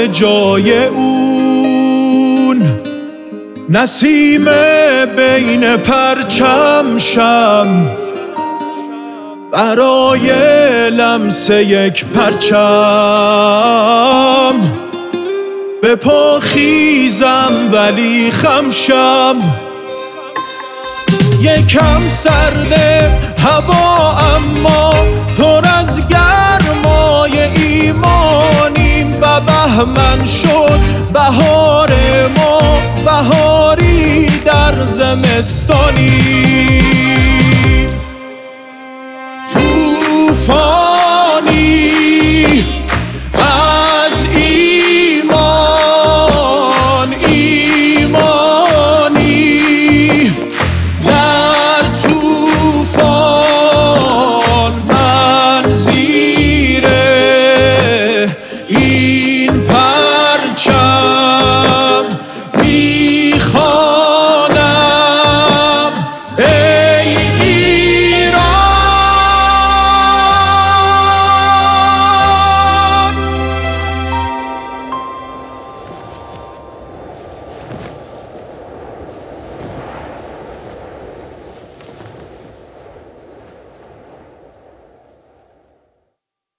به جای اون. نسیم بین پرچم شم برای لمس یک پرچم. به پا خیزم ولی خمشم، یکم سرده هوا اما پر از گرمای ایمانیم و بهمن شد بهار ما، بهاری در زمستانی.